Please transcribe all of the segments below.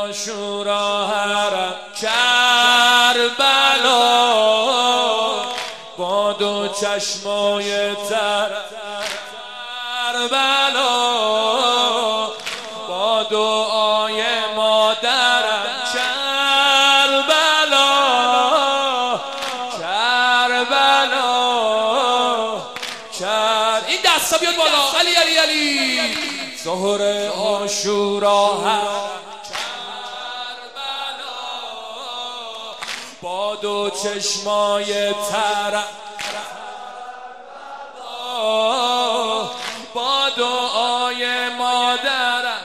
عاشورا حرم کربلا با دو چشمای تر کربلا با دعای مادرم کربلا کربلا این دستا بیاد بالا. علی علی علی ظهر عاشورا کربلا با دو چشمای تر با دعای مادرم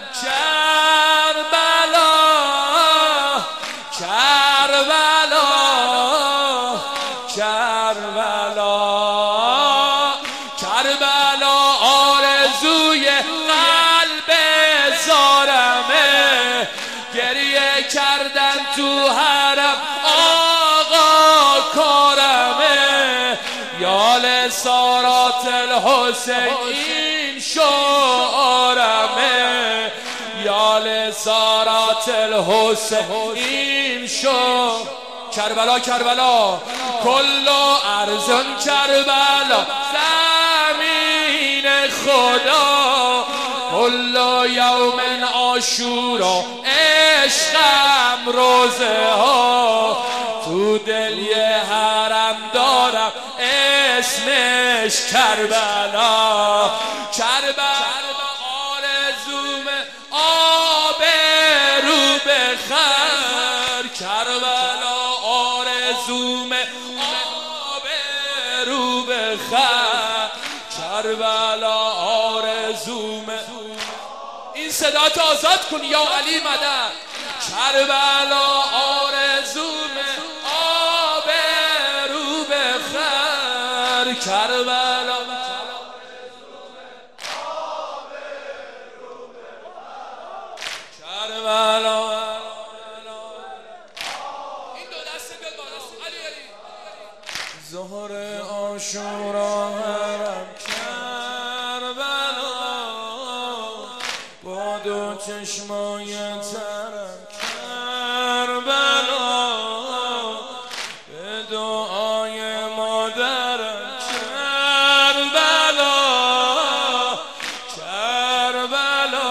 کربلا کربلا کربلا کربلا آرزوی قلب زارمه گریه کردن تو حرم آقا کارمه یال سارات الحسین شعرمه یال سارات الحسین کربلا کربلا کلو ارزن کربلا زمین خدا کلو یوم عاشورا عشقم روزه ها تو دل یه حرم دارم اسمش کربلا کربلا آرزوم آب رو بخر کربلا آرزوم آب رو بخر کربلا آرزوم این صدا تو آزاد کن یا علی مدد کربلا آرزوم آب رو بخر کربلا کربلا این دو دسته بیاد بالا. علی علی ظهر عاشورا حرم کربلا با دو چشمای ترم کربلا به دعای مادرم کربلا کربلا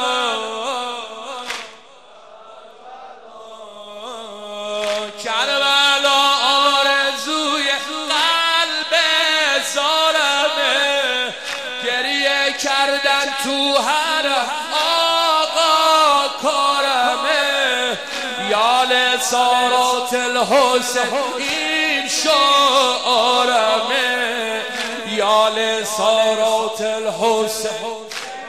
کربلا آرزوی قلب زارمه گریه کردن تو حرم آقا کارمه یال سارات الحسین شعرمه یال سارات الحسین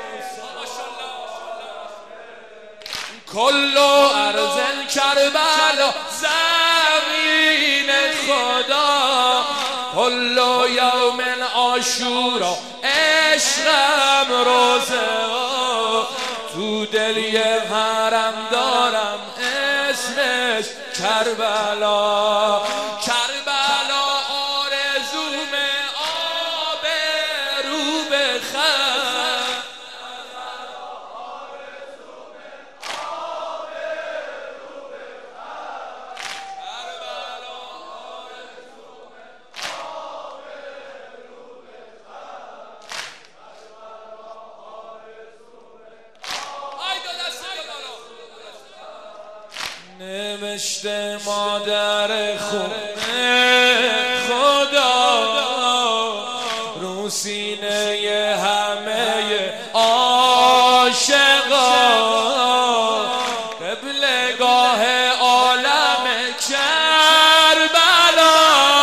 کلو ارزن کربلا زمین خدا کلو یوم عاشورا عشقم روزه تو دل یه حرم دارم اسمش کربلا کربلا آرزوم آب رو بخر نوشته مادر خونه خدا رو سینه همه عاشقا قبلگاه عالم کربلا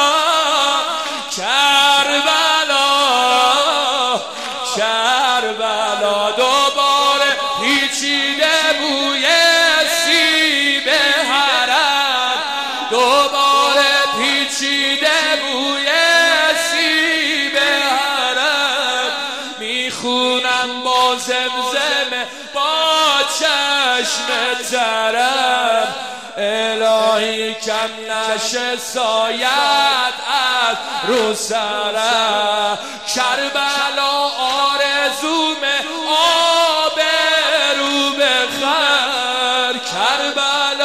کربلا کربلا دوباره پیچیده بوی دوباره پیچیده بوی سیب حرم میخونم با زمزمه با چشم ترم الهی کم نشه سایت از رو سرم کربلا آرزوم آب رو بخر کربلا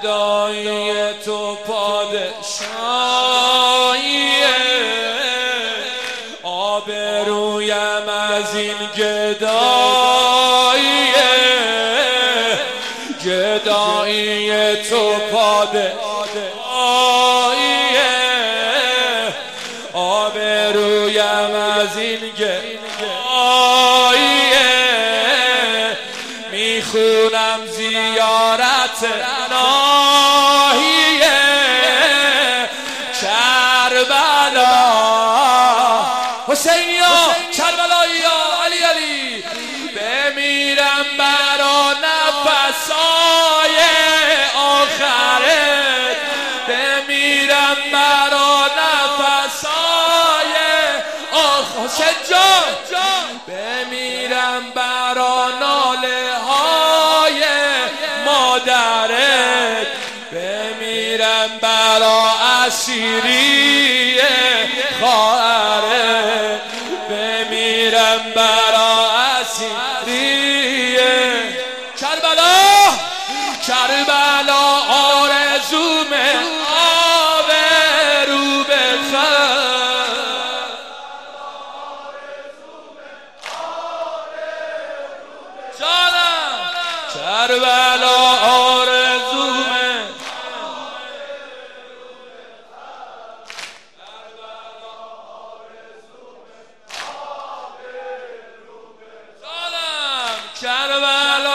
گدایی تو پادشاهیه، آبرویم از این گداییه، گدایی تو پادشاهیه، آبرویم از این گداییه، میخونم زیارت ناهیه کربلا، حسینیا کربلاییا، علی علی، بمیرم برا نفسای آخرت، بمیرم برا نفسای حسین جان، بمیرم برا ناله های مادرت، بمیرم برا اسیری خواهرت، بمیرم برا اسیری کربلا، کربلا آرزوم آبرو بخیر، جانم کربلا آرزومه، جانم کربلا